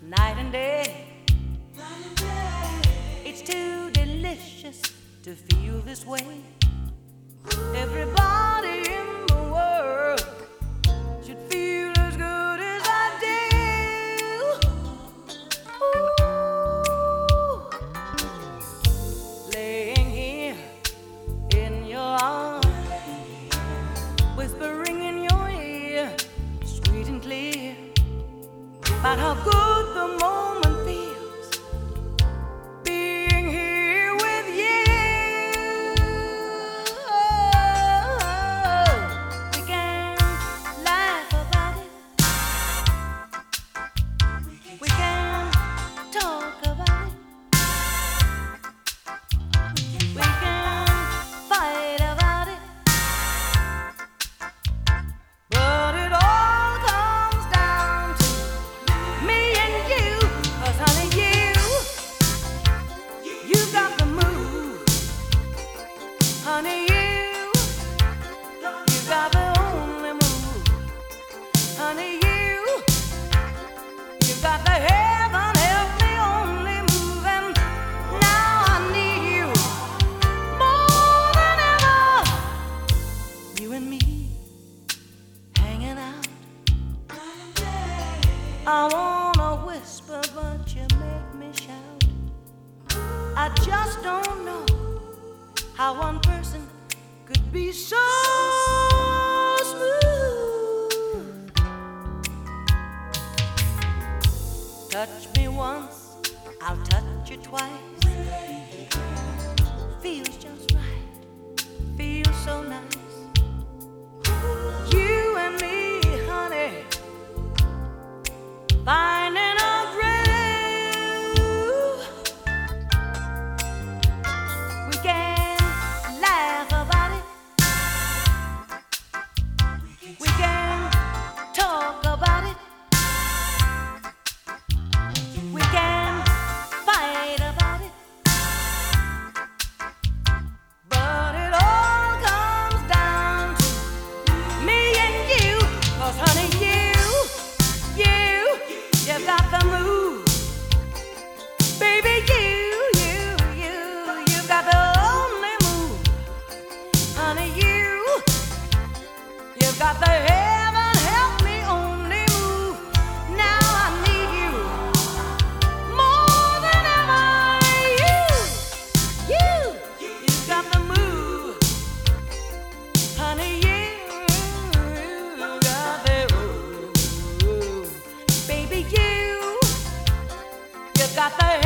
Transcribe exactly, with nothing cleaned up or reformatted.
night and day. It's too delicious to feel this way. Everybody in the world should feel as good as I do. Ooh. Laying here in your arms, whispering in your ear, sweet and clear, about how good the moment feels, being here with you. We can laugh about it, we can talk about it, we can fight about it, but it all comes down to me and you. 'Cause honey, you, you got the move. Honey, you, you got the only move. Honey, you, you got the heaven help me only move. And now I need you more than ever. You and me hanging out. I wanna whisper, but you make me shout. I just don't know how one person could be so smooth. Touch me once, I'll touch you twice. Feels just right, feels so nice. You and me, honey, finding a groove. We can laugh about it, we can talk about it, we can fight about it, but it all comes down to me and you. 'Cause honey, you, you, you got the move. Baby, you, you, you, you got the only move. Honey, you, you got the heaven help me only move. Now I need you more than ever. You, you, you got the move. Honey, you, you got the move. Baby, you, you got the